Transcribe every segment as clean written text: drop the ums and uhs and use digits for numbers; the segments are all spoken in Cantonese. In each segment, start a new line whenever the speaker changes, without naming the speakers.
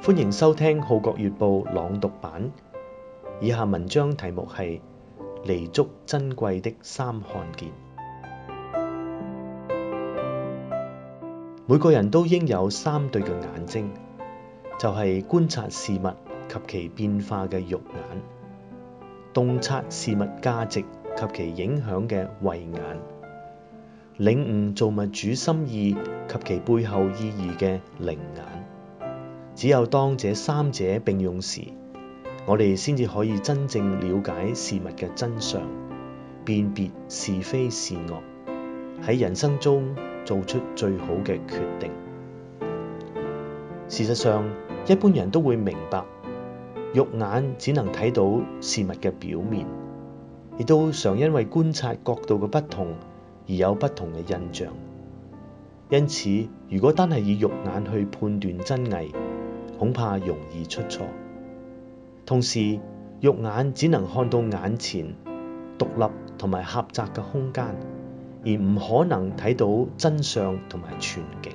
歡迎收聽《號角月報》朗讀版。以下文章題目係彌足珍貴的三看見。每個人都應有三對嘅眼睛，就係觀察事物及其變化嘅肉眼，洞察事物價值及其影響嘅慧眼，領悟造物主心意及其背後意義嘅靈眼。只有當這三者並用時，我哋先至可以真正了解事物嘅真相，辨別是非善惡，喺人生中做出最好嘅決定。事實上，一般人都會明白，肉眼只能睇到事物嘅表面，亦都常因為觀察角度嘅不同而有不同嘅印象。因此，如果單係以肉眼去判斷真偽，恐怕容易出錯。同時，肉眼只能看到眼前獨立同埋狹窄嘅空間，而唔可能睇到真相同埋全景。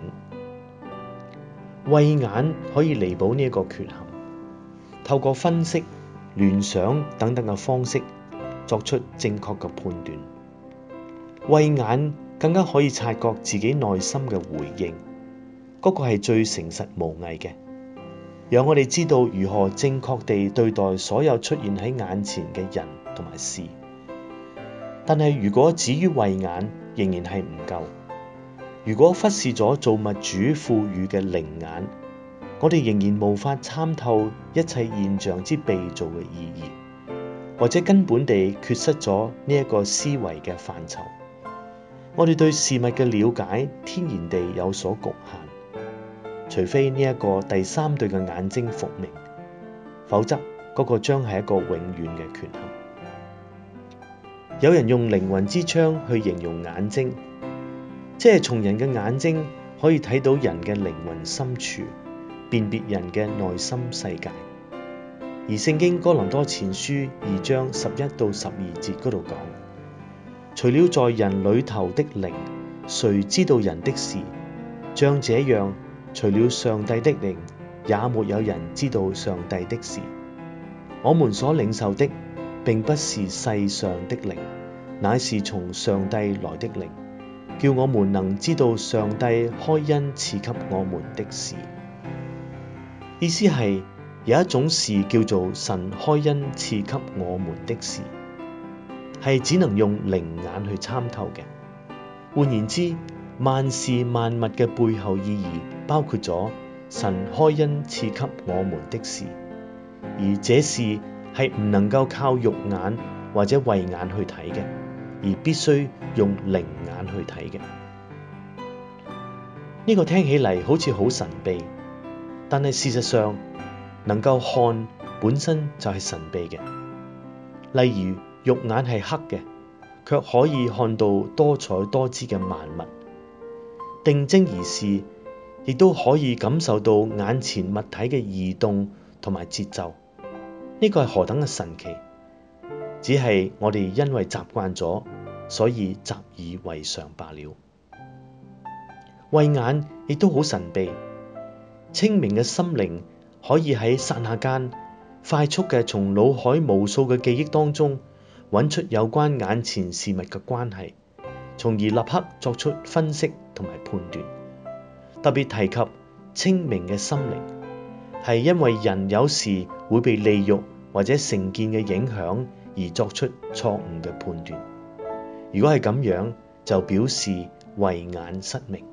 慧眼可以彌補呢一個缺陷，透過分析、聯想等等嘅方式作出正確嘅判斷。慧眼更加可以察覺自己內心嘅回應，嗰個係最誠實無偽嘅，讓我哋知道如何正確地對待所有出現喺眼前嘅人同埋事。但係如果止於慧眼，仍然係唔夠。如果忽視咗造物主賦予嘅靈眼，我哋仍然無法參透一切現象之被造嘅意義，或者根本地缺失咗呢一個思維嘅範疇。我哋對事物嘅了解天然地有所局限，除非呢一個第三對嘅眼睛復明，否則嗰個將係一個永遠嘅缺陷。有人用靈魂之窗去形容眼睛，即係從人嘅眼睛可以睇到人嘅靈魂深處，辨別人嘅內心世界。而聖經哥林多前書2章11到12節嗰度講，除了在人裏頭的靈，誰知道人的事？像這樣，除了上帝的靈，也沒有人知道上帝的事。我們所領受的並不是世上的靈，乃是從上帝來的靈，叫我們能知道上帝開恩賜給我們的事。意思係有一種事叫做神開恩賜給我們的事，係只能用靈眼去參透嘅。換言之，萬事萬物嘅背後意義包括咗神開恩賜給我們的事，而這事係唔能夠靠肉眼或者慧眼去睇嘅，而必須用靈眼去睇嘅。呢個聽起嚟好似好神秘，但係事實上能夠看本身就係神秘嘅。例如肉眼係黑嘅，卻可以看到多彩多姿嘅萬物；定睛而視，亦都可以感受到眼前物體嘅移動同埋節奏。呢個係何等嘅神奇！只係我哋因為習慣咗，所以習以為常罷了。慧眼亦都好神秘，清明嘅心靈可以喺剎那間快速嘅從腦海無數嘅記憶當中揾出有關眼前事物嘅關係，從而立刻作出分析同埋判斷。特別提及清明嘅心靈，係因為人有時會被利慾或者成見嘅影響而作出錯誤嘅判斷。如果係咁樣，就表示慧眼失明。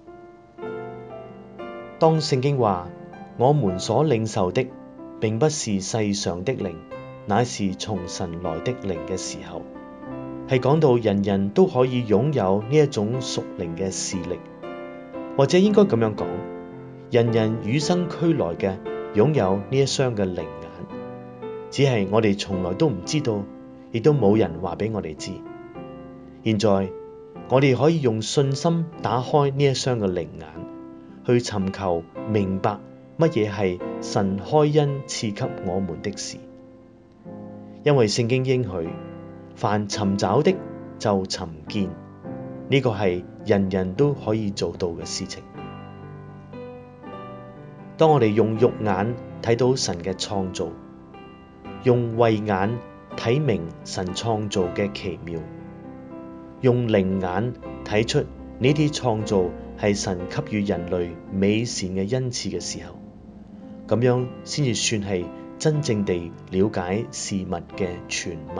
當聖經話我們所領受的並不是世上的靈，乃是從神來的靈嘅時候，係講到人人都可以擁有呢一種屬靈嘅視力，或者應該咁樣講，人人與生俱來嘅擁有呢一雙嘅靈眼，只係我哋從來都唔知道，亦都冇人話俾我哋知。現在我哋可以用信心打開呢一雙嘅靈眼，去尋求明白乜嘢係神開恩賜給我們的事。因為聖經應許，凡尋找的就尋見，呢個係人人都可以做到嘅事情。 當我哋用肉眼睇到神嘅創造，用慧眼睇明神創造嘅奇妙，用靈眼睇出呢啲創造係神給予人類美善嘅恩賜嘅時候，咁樣先至算係真正地了解事物嘅全貌。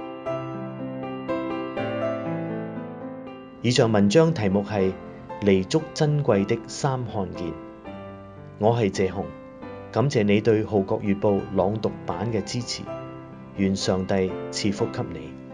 以上文章題目係彌足珍貴的三看見。我係謝雄，感謝你對《號角月報》朗讀版嘅支持，願上帝賜福給你。